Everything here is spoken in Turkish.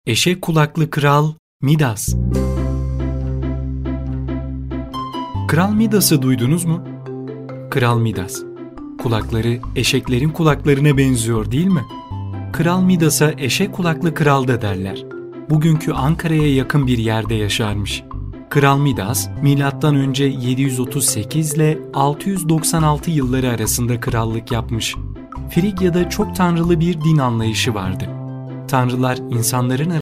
Eşek kulaklı kral Midas. Kral Midas'ı duydunuz mu? Kral Midas. Kulakları eşeklerin kulaklarına benziyor değil mi? Kral Midas'a eşek kulaklı kral da derler. Bugünkü Ankara'ya yakın bir yerde yaşarmış. Kral Midas, M.Ö. 738 ile 696 yılları arasında krallık yapmış. Frigya'da çok tanrılı bir din anlayışı vardı. Tanrılar insanların